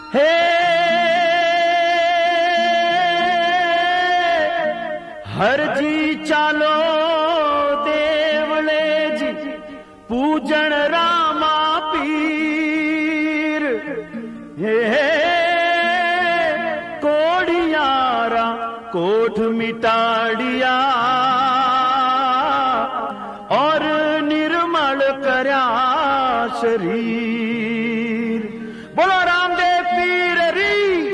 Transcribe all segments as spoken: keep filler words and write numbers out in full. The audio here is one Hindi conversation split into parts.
हे हर जी चालो देवले जी पूजन रामा पीर। हे कोड़ियारा कोठ मिटाड़िया और निर्मल करया शरीर। बोलो रामदेव पीर री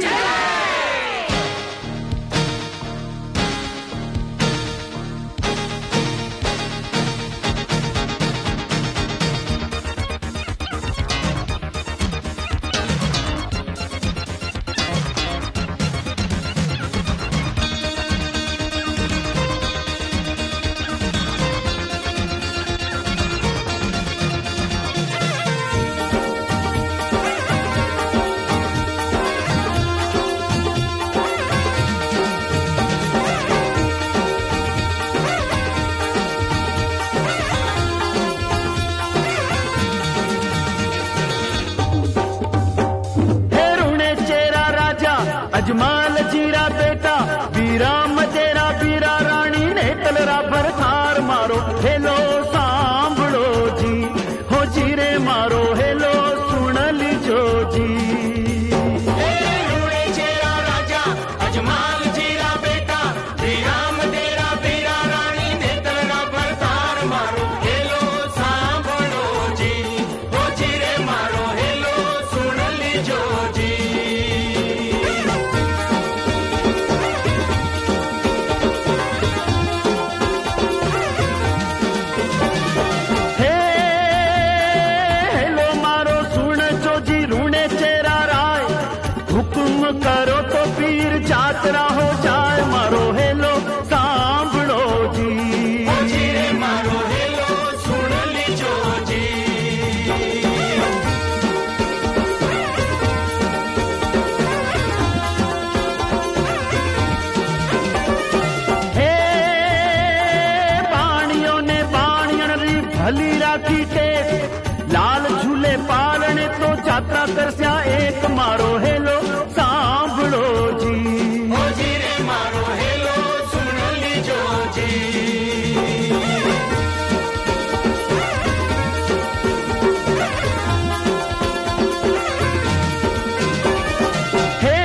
अजमाल जीरा बेटा बीरा मजेरा बीरा रानी ने तलरा भर थार मारो हेलो सांभलो जी हो जीरे मारो हेलो सुन लीजो जी। करो तो पीर जात्रा हो जाए मारो हेलो सांभलो जी जीरे मारो हेलो सुन लीजो जी। हे बाणियों ने बाणियन री भली राखी टेक लाल झूले पालने तो जात्रा करस्या एक मारो हेलो सांभलो जी जीरे मारो हेलो सुन लीजो जी। हे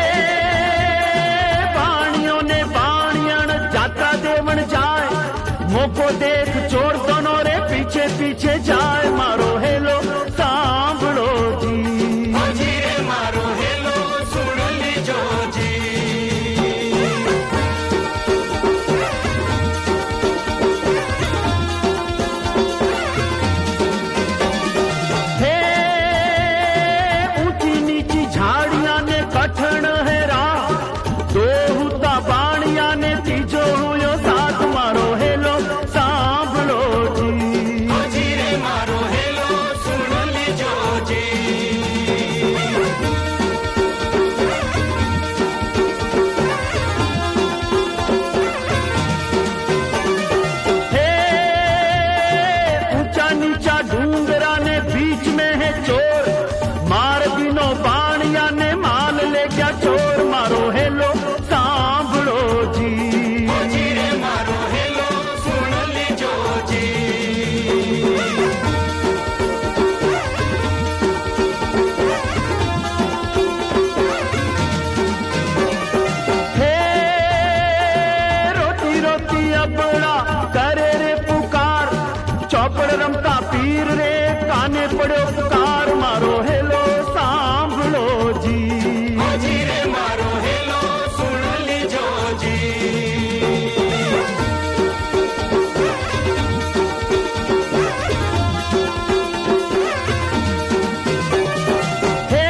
बाणियों ने बाणियन जात्रा देवन जाए मोको देख चोर दोनों रे पीछे पीछे जाए मारो हेलो सांभलो जी जीरे मारो हेलो सुन लीजो जी। हे ऊंची नीची झाड़ियां ने कठण है राह दो हुता बाणिया ने तीजो हुयो साथ मारो हेलो सांभलो जी जीरे मारो हेलो सुन लीजो जी। हे ऊंचा नीचा डूंगरा ने बीच में है चोर मार दिनो बाणिया ने माल ले गया चोर मारो हेलो सांभलो जी जीरे मारो हेलो सुन लीजो जी। हे रोती रोती अबड़ा करे रे पुकार चौपड़ रमता पीर रे काने पड़ो पुकार मारो हेलो सांभलो जी जीरे मारो हेलो सुन लीजो जी। हे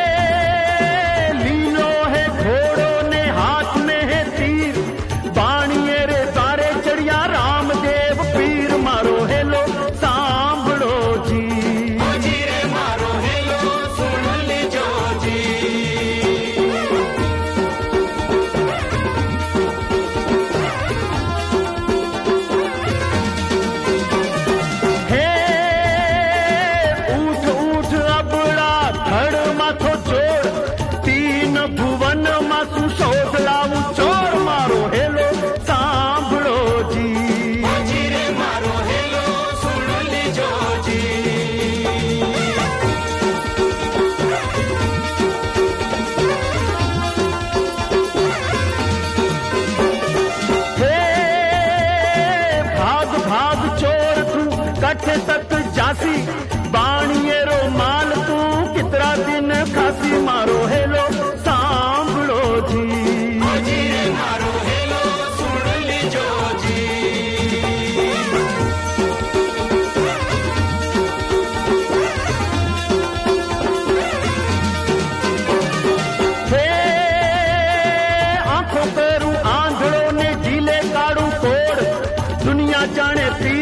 लीलो है घोड़ों ने हाथ में है तीर बाणिये रे सारे चढ़िया रामदेव पीर मारो हेलो सांभलो काठे तक जासी बाणिए रो माल तू कितरा दिन खासी मारो हेलो सांभलो जी मारो हेलो सुन लीजो जी हे आंखों करू आंधड़ो ने ढीले काड़ू कोड़ दुनिया जाने पी